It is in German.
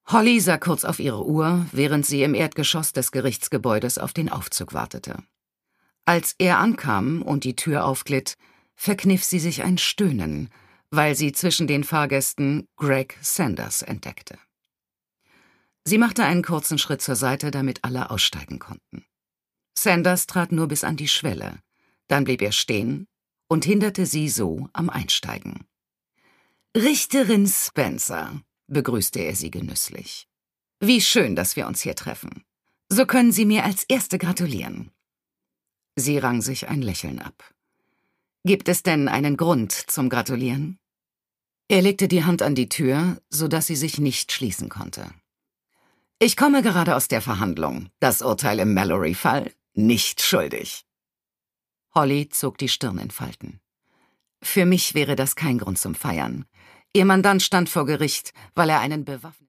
Holly sah kurz auf ihre Uhr, während sie im Erdgeschoss des Gerichtsgebäudes auf den Aufzug wartete. Als er ankam und die Tür aufglitt, verkniff sie sich ein Stöhnen, weil sie zwischen den Fahrgästen Greg Sanders entdeckte. Sie machte einen kurzen Schritt zur Seite, damit alle aussteigen konnten. Sanders trat nur bis an die Schwelle, dann blieb er stehen und hinderte sie so am Einsteigen. »Richterin Spencer«, begrüßte er sie genüsslich. »Wie schön, dass wir uns hier treffen. So können Sie mir als Erste gratulieren.« Sie rang sich ein Lächeln ab. »Gibt es denn einen Grund zum Gratulieren?« Er legte die Hand an die Tür, sodass sie sich nicht schließen konnte. »Ich komme gerade aus der Verhandlung. Das Urteil im Mallory-Fall? Nicht schuldig.« Holly zog die Stirn in Falten. »Für mich wäre das kein Grund zum Feiern. Ihr Mandant stand vor Gericht, weil er einen bewaffneten